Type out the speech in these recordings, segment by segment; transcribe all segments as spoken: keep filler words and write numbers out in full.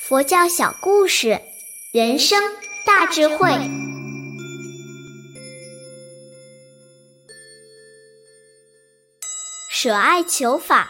佛教小故事，人生大智慧。舍爱求法。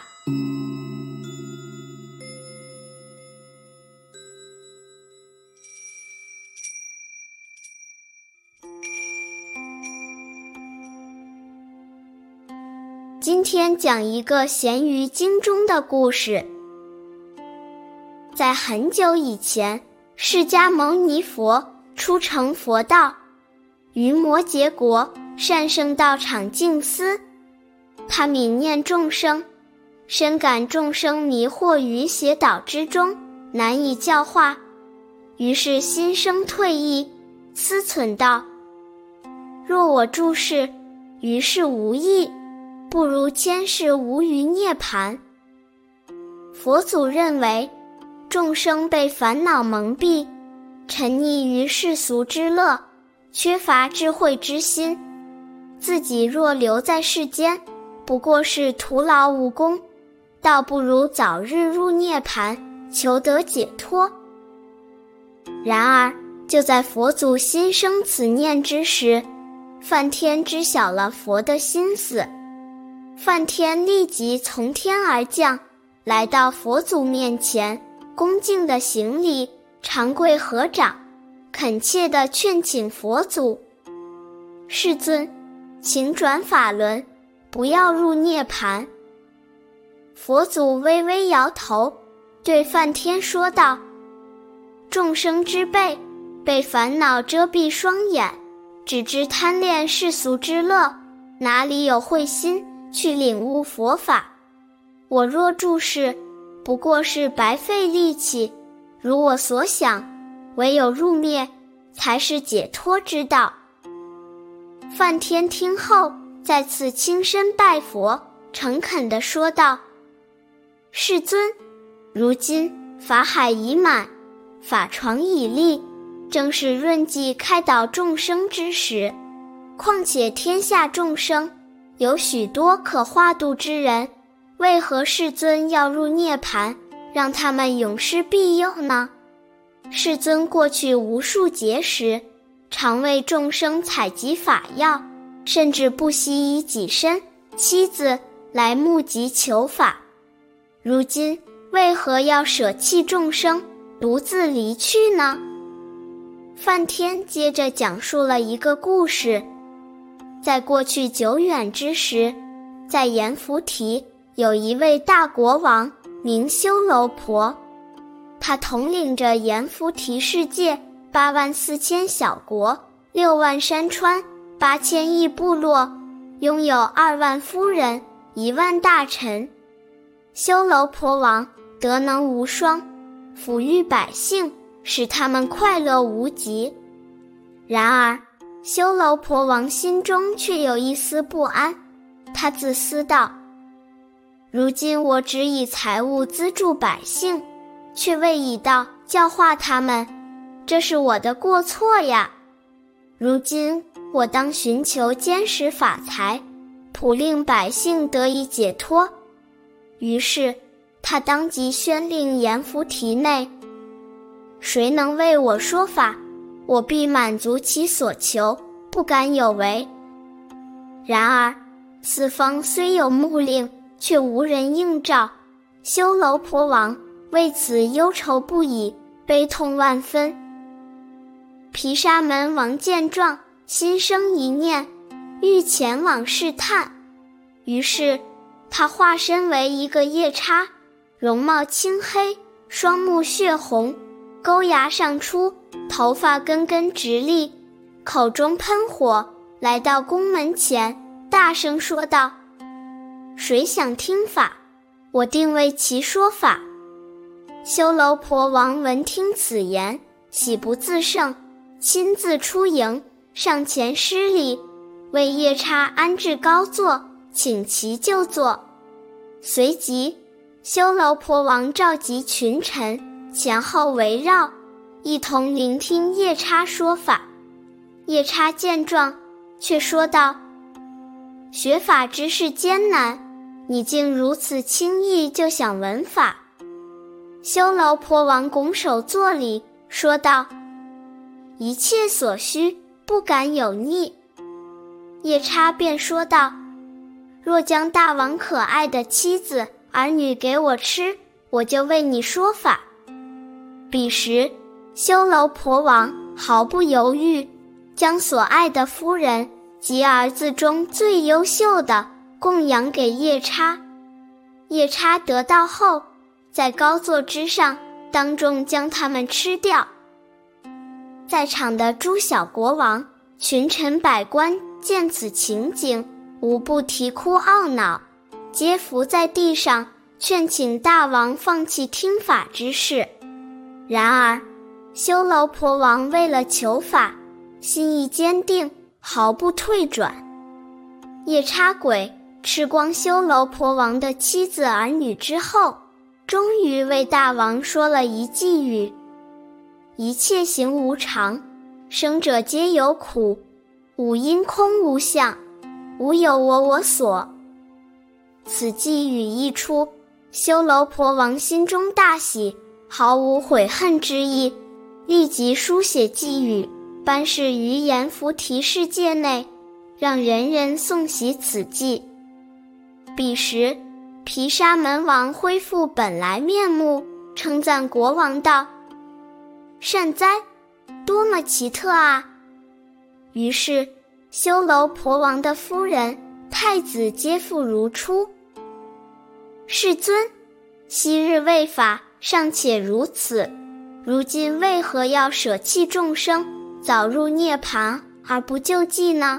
今天讲一个咸鱼经中的故事。在很久以前，释迦牟尼佛初成佛道，于摩羯国善圣道场静思。他悯念众生，深感众生迷惑于邪导之中，难以教化，于是心生退意，思忖道：若我住世，于世无益，不如千世无余涅槃。佛祖认为众生被烦恼蒙蔽，沉溺于世俗之乐，缺乏智慧之心，自己若留在世间，不过是徒劳无功，倒不如早日入涅槃，求得解脱。然而就在佛祖心生此念之时，梵天知晓了佛的心思。梵天立即从天而降，来到佛祖面前，恭敬地行礼，长跪合掌，恳切地劝请佛祖：世尊，请转法轮，不要入涅槃。佛祖微微摇头，对梵天说道：众生之辈，被烦恼遮蔽双眼，只知贪恋世俗之乐，哪里有慧心去领悟佛法？我若住世，不过是白费力气，如我所想，唯有入灭，才是解脱之道。梵天听后，再次轻身拜佛，诚恳地说道：世尊，如今法海已满，法床已立，正是润际开导众生之时，况且天下众生有许多可化度之人，为何世尊要入涅槃，让他们永失庇佑呢？世尊过去无数劫时，常为众生采集法药，甚至不惜以己身、妻子来募集求法。如今为何要舍弃众生，独自离去呢？梵天接着讲述了一个故事。在过去久远之时，在阎浮提有一位大国王，名修楼婆，他统领着阎浮提世界八万四千小国，六万山川，八千亿部落，拥有二万夫人，一万大臣。修楼婆王德能无双，抚育百姓，使他们快乐无极。然而修楼婆王心中却有一丝不安，她自私道：如今我只以财物资助百姓，却未以道教化他们，这是我的过错呀。如今我当寻求坚实法财，普令百姓得以解脱。于是他当即宣令阎浮提内，谁能为我说法，我必满足其所求，不敢有违。然而四方虽有目令，却无人应召，修楼婆王为此忧愁不已，悲痛万分。毗沙门王见状，心生一念，欲前往试探。于是他化身为一个夜叉，容貌青黑，双目血红，钩牙上出，头发根根直立，口中喷火，来到宫门前，大声说道：谁想听法，我定为其说法。修楼婆王闻听此言，喜不自胜，亲自出迎，上前施礼，为夜叉安置高座，请其就坐。随即修楼婆王召集群臣，前后围绕，一同聆听夜叉说法。夜叉见状，却说道：学法之事艰难，你竟如此轻易就想闻法。 修楼婆王拱手作礼，说道：一切所需，不敢有逆。夜叉便说道：若将大王可爱的妻子儿女给我吃，我就为你说法。彼时修楼婆王毫不犹豫，将所爱的夫人及儿子中最优秀的供养给夜叉。夜叉得到后，在高座之上当众将他们吃掉。在场的诸小国王、群臣百官见此情景，无不啼哭懊恼，皆伏在地上劝请大王放弃听法之事。然而修楼婆王为了求法，心意坚定，毫不退转。夜叉鬼吃光修楼婆王的妻子儿女之后，终于为大王说了一偈语：一切行无常，生者皆有苦，五阴空无相，无有我我所。此偈语一出，修楼婆王心中大喜，毫无悔恨之意，立即书写偈语，颁示于阎浮提世界内，让人人诵习此偈。彼时毗沙门王恢复本来面目，称赞国王道：善哉，多么奇特啊！于是修楼婆王的夫人、太子皆复如初。世尊，昔日为法尚且如此，如今为何要舍弃众生，早入涅槃而不救济呢？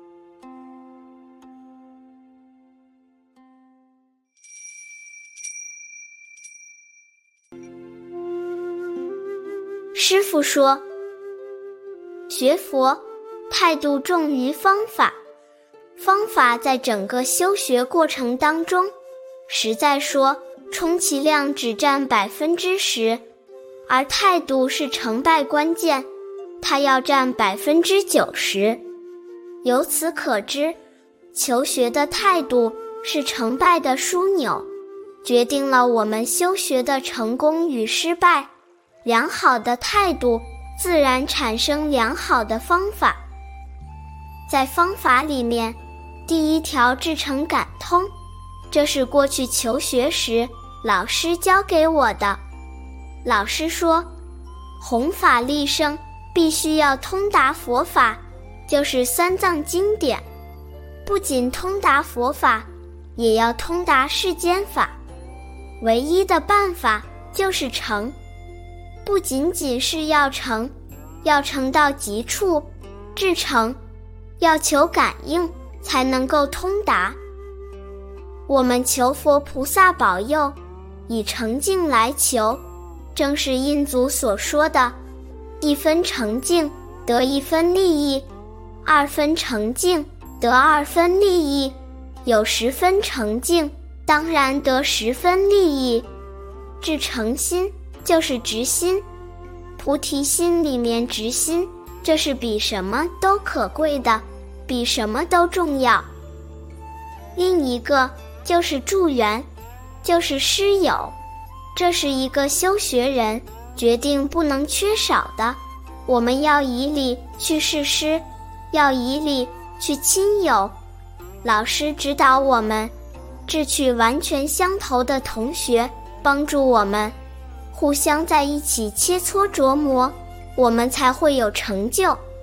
师父说，学佛态度重于方法，方法在整个修学过程当中，实在说充其量只占百分之十，而态度是成败关键，它要占百分之九十。由此可知，求学的态度是成败的枢纽，决定了我们修学的成功与失败。良好的态度自然产生良好的方法。在方法里面，第一条至诚感通，这是过去求学时老师教给我的。老师说，弘法利生必须要通达佛法，就是三藏经典，不仅通达佛法，也要通达世间法。唯一的办法就是诚，不仅仅是要诚，要诚到极处，至诚，要求感应，才能够通达。我们求佛菩萨保佑，以诚敬来求，正是印祖所说的一分诚敬得一分利益，二分诚敬得二分利益，有十分诚敬当然得十分利益。至诚心就是直心，菩提心里面直心，这是比什么都可贵的，比什么都重要。另一个就是助缘，就是师友，这是一个修学人决定不能缺少的。我们要以礼去事师，要以礼去亲友。老师指导我们，志趣完全相投的同学帮助我们，互相在一起切磋琢磨，我们才会有成就。